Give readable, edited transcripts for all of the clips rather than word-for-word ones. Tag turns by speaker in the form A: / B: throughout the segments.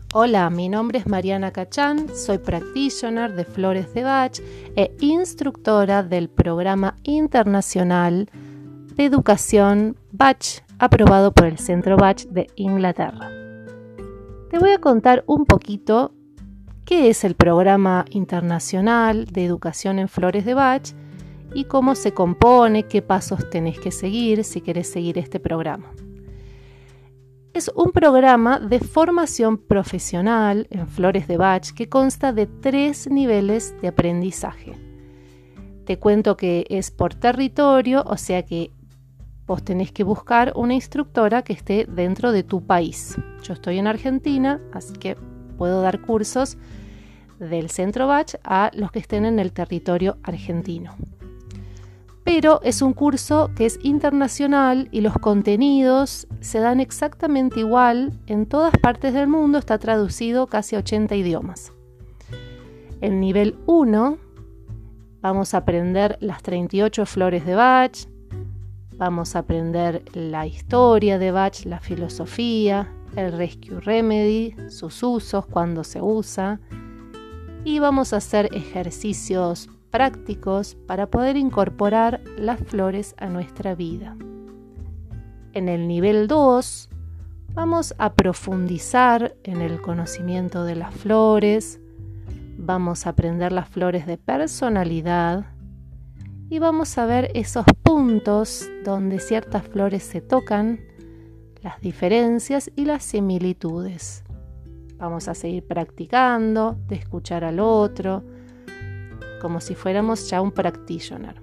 A: Hola, mi nombre es Mariana Cachán, soy practitioner de Flores de Bach e instructora del Programa Internacional de Educación Bach, aprobado por el Centro Bach de Inglaterra. Te voy a contar un poquito qué es el Programa Internacional de Educación en Flores de Bach y cómo se compone, qué pasos tenés que seguir si querés seguir este programa. Es un programa de formación profesional en Flores de Bach que consta de 3 niveles de aprendizaje. Te cuento que es por territorio, o sea que vos tenés que buscar una instructora que esté dentro de tu país. Yo estoy en Argentina, así que puedo dar cursos del Centro Bach a los que estén en el territorio argentino. Pero es un curso que es internacional y los contenidos se dan exactamente igual en todas partes del mundo, está traducido casi a 80 idiomas. El nivel 1, vamos a aprender las 38 flores de Bach, vamos a aprender la historia de Bach, la filosofía, el Rescue Remedy, sus usos, cuándo se usa, y vamos a hacer ejercicios prácticos para poder incorporar las flores a nuestra vida. En el nivel 2 vamos a profundizar en el conocimiento de las flores, vamos a aprender las flores de personalidad y vamos a ver esos puntos donde ciertas flores se tocan, las diferencias y las similitudes. Vamos a seguir practicando, de escuchar al otro, como si fuéramos ya un practitioner.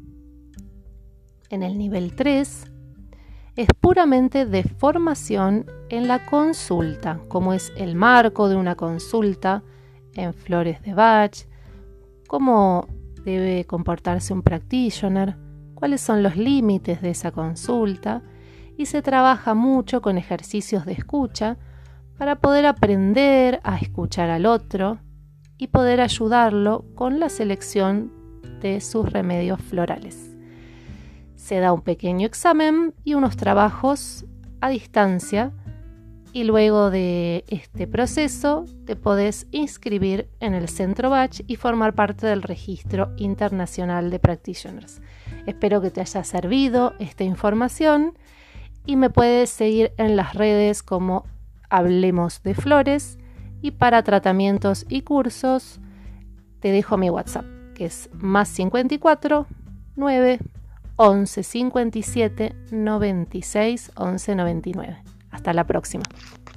A: En el nivel 3 es puramente de formación en la consulta, como es el marco de una consulta en Flores de Bach, cómo debe comportarse un practitioner, cuáles son los límites de esa consulta, y se trabaja mucho con ejercicios de escucha para poder aprender a escuchar al otro y poder ayudarlo con la selección de sus remedios florales. Se da un pequeño examen y unos trabajos a distancia y luego de este proceso te podés inscribir en el Centro Bach y formar parte del Registro Internacional de Practitioners. Espero que te haya servido esta información y me puedes seguir en las redes como Hablemos de Flores. Y para tratamientos y cursos te dejo mi WhatsApp, que es +54 9 11 57 96 11 99. Hasta la próxima.